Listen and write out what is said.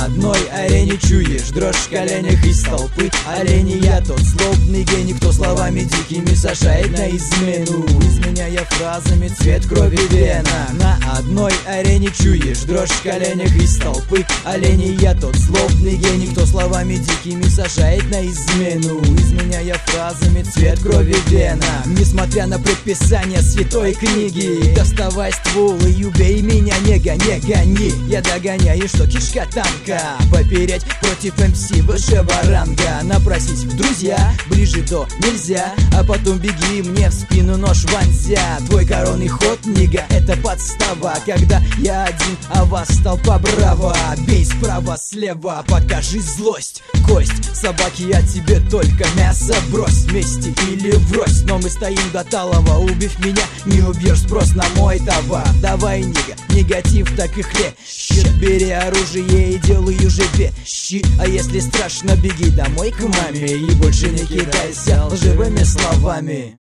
одной арене чуешь дрожь в коленях из толпы оленей. Я тот злобный гений, кто словами дикими сажает на измену, изменяя фразами цвет крови вена. На одной арене чуешь дрожь в коленях из толпы оленей. Я тот злобный гений, кто словами дикими сажает на измену, изменяя фразами цвет крови вена. Несмотря на предписание святой книги, доставай ствол и убей меня, не гони. Я догоняю, что кишка танка, попереть против МС высшего ранга. Напросись в друзья, ближе то нельзя, а потом беги мне в спину нож вонзя. Твой коронный ход, нига, это подстава, когда я один, а вас толпа браво. Бей справа, слева, покажи злость, кость собаки, я тебе только мясо брось, вместе или врозь. Но мы стоим до талого, убив меня, не убьешь спрос на мой товар. Давай, нига, негатив так и хлещет, бери оружие и делай уже вещи. А если страшно, беги домой к маме и больше не кидайся лживыми словами.